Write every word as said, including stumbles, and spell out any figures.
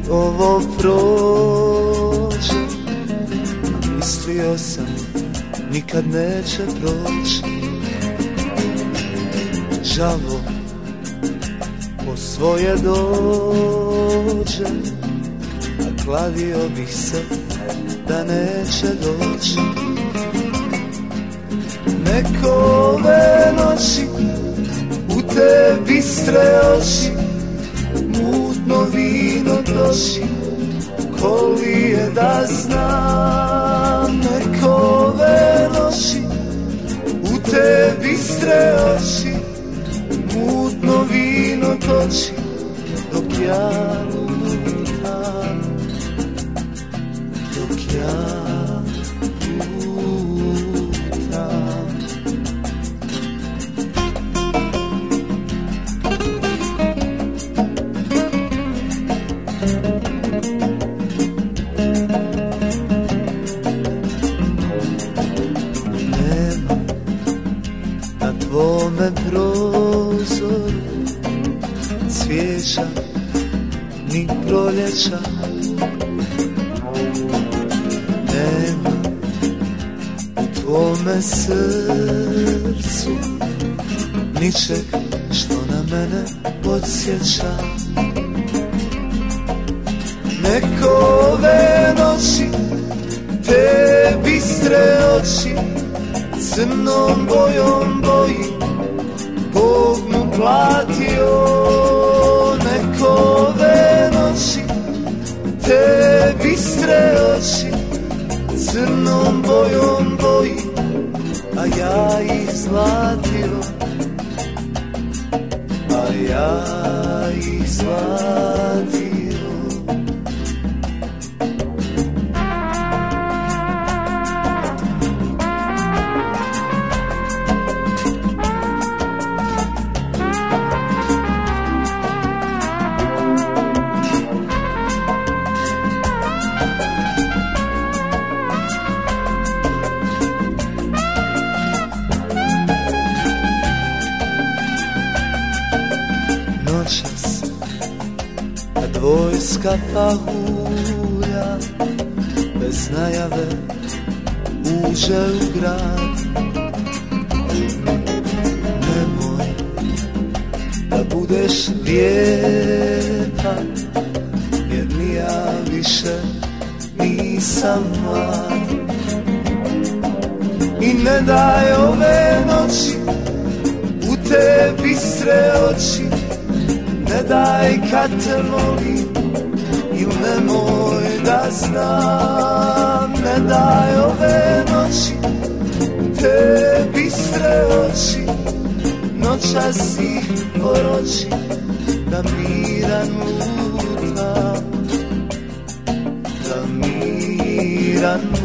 ovo prođe, mislio sam nikad neće proći. Žalo po svoje dođe, a kladio bih se da neće doći. Neko ove noći u te bistre oči mutno vino troši, ko li je da znam. Neko ove noći u te bistre oči mutno vino toči, dok ja lutam, dok ja tvome prozoru cvijeća ni proljeća, nema u tvome srcu ničeg što na mene podsjeća. Neko ove noći te bistre oči crnom bojom boji, Bog mu platio. Neko ove noći te bistre oči crnom bojom boji, a ja ih zlatio, a ja ih zlatio. Vojska pahulja bez najave uđe u grad. Nemoj da budeš lijepa, jer ni ja više nisam mlad. I ne daj ove noći u te bistre oči, ne daj kad te molim, il nemoj da znam. Ne daj ove noći te bistre oči, noćas ih oroči, da miran lutam, da miran lutam.